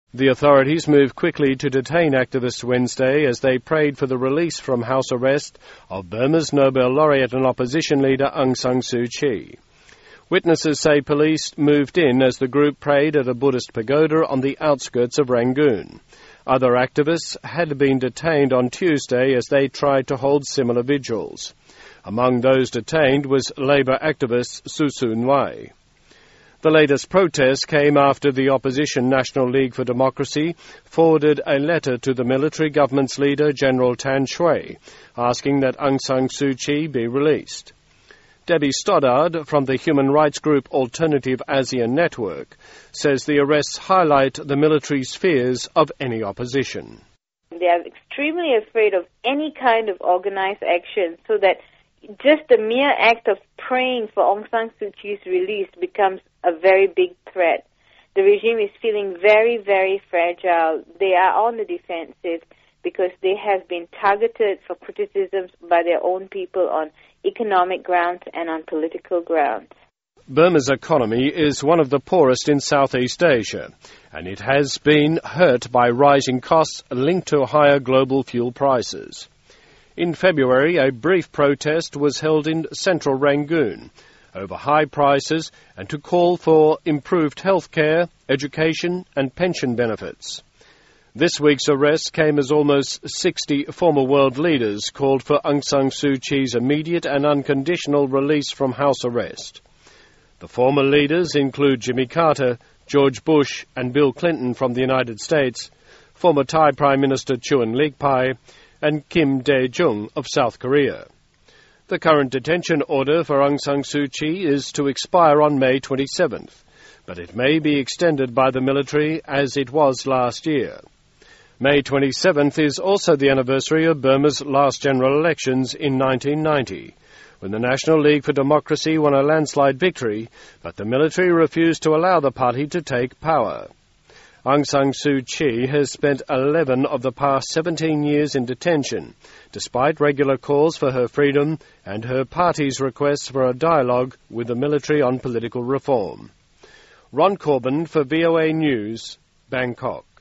The authorities moved quickly to detain activists Wednesday as they prayed for the release from house arrest of Burma's Nobel laureate and opposition leader Aung San Suu Kyi. Witnesses say police moved in as the group prayed at a Buddhist pagoda on the outskirts of Rangoon. Other activists had been detained on Tuesday as they tried to hold similar vigils. Among those detained was Labour activist Su Sun Wai. The latest protest came after the opposition National League for Democracy forwarded a letter to the military government's leader, General Tan Shui, asking that Aung San Suu Kyi be released. Debbie Stoddard from the human rights group Alternative ASEAN Network says the arrests highlight the military's fears of any opposition. They are extremely afraid of any kind of organized action, so that just the mere act of praying for Aung San Suu Kyi's release becomes a very big threat. The regime is feeling very, very fragile. They are on the defensive because they have been targeted for criticisms by their own people on economic grounds and on political grounds. Burma's economy is one of the poorest in Southeast Asia, and it has been hurt by rising costs linked to higher global fuel prices. In February, a brief protest was held in central Rangoon over high prices and to call for improved health care, education and pension benefits. This week's arrest came as almost 60 former world leaders called for Aung San Suu Kyi's immediate and unconditional release from house arrest. The former leaders include Jimmy Carter, George Bush and Bill Clinton from the United States, former Thai Prime Minister Chuen Lik-pai, and Kim Dae-jung of South Korea. The current detention order for Aung San Suu Kyi is to expire on May 27th, but it may be extended by the military as it was last year. May 27th is also the anniversary of Burma's last general elections in 1990, when the National League for Democracy won a landslide victory, but the military refused to allow the party to take power. Aung San Suu Kyi has spent 11 of the past 17 years in detention, despite regular calls for her freedom and her party's requests for a dialogue with the military on political reform. Ron Corbin for VOA News, Bangkok.